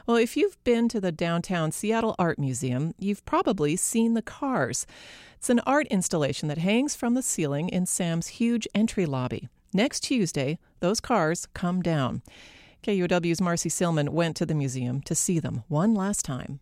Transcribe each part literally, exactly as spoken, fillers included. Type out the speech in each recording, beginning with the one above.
Well, if you've been to the downtown Seattle Art Museum, you've probably seen the Cars. It's an art installation that hangs from the ceiling in Sam's huge entry lobby. Next Tuesday, those cars come down. K U O W's Marcy Silman went to the museum to see them one last time.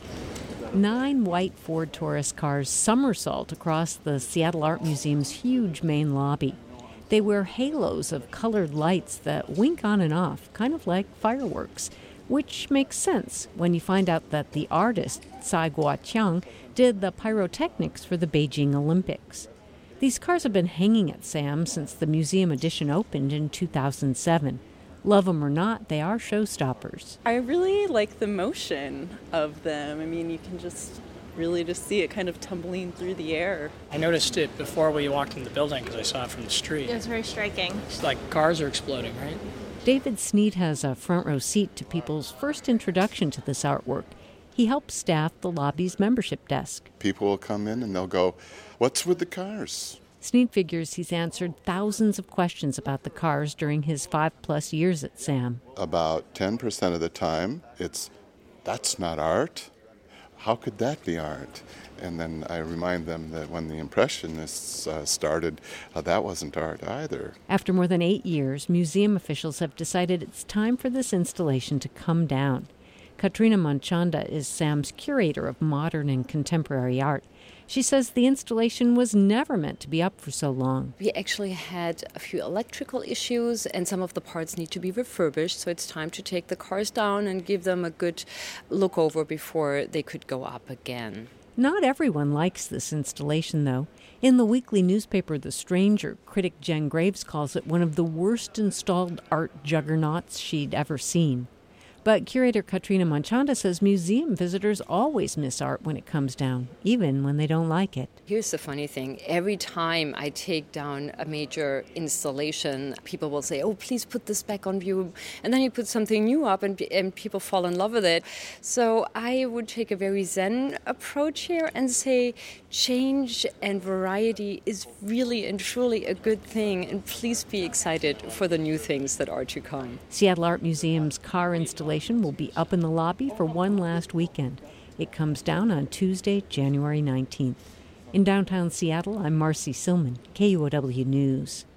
Nine white Ford Taurus cars somersault across the Seattle Art Museum's huge main lobby. They wear halos of colored lights that wink on and off, kind of like fireworks, which makes sense when you find out that the artist, Tsai Guo-Qiang, did the pyrotechnics for the Beijing Olympics. These cars have been hanging at Sam since the museum addition opened in two thousand seven. Love them or not, they are showstoppers. I really like the motion of them. I mean, you can just really just see it kind of tumbling through the air. I noticed it before we walked in the building because I saw it from the street. It was very striking. It's like cars are exploding, right? David Sneed has a front row seat to people's first introduction to this artwork. He helps staff the lobby's membership desk. People will come in and they'll go, "What's with the cars?" Sneed figures he's answered thousands of questions about the cars during his five-plus years at SAM. About ten percent of the time, it's, "That's not art. How could that be art?" And then I remind them that when the Impressionists uh, started, uh, that wasn't art either. After more than eight years, museum officials have decided it's time for this installation to come down. Katrina Manchanda is SAM's curator of modern and contemporary art. She says the installation was never meant to be up for so long. We actually had a few electrical issues and some of the parts need to be refurbished, so it's time to take the cars down and give them a good look over before they could go up again. Not everyone likes this installation, though. In the weekly newspaper The Stranger, critic Jen Graves calls it one of the worst installed art juggernauts she'd ever seen. But curator Katrina Manchanda says museum visitors always miss art when it comes down, even when they don't like it. Here's the funny thing. Every time I take down a major installation, people will say, "Oh, please put this back on view." And then you put something new up and, and people fall in love with it. So I would take a very zen approach here and say change and variety is really and truly a good thing. And please be excited for the new things that are to come. Seattle Art Museum's car installation will be up in the lobby for one last weekend. It comes down on Tuesday, January nineteenth. In downtown Seattle, I'm Marcy Silman, K U O W News.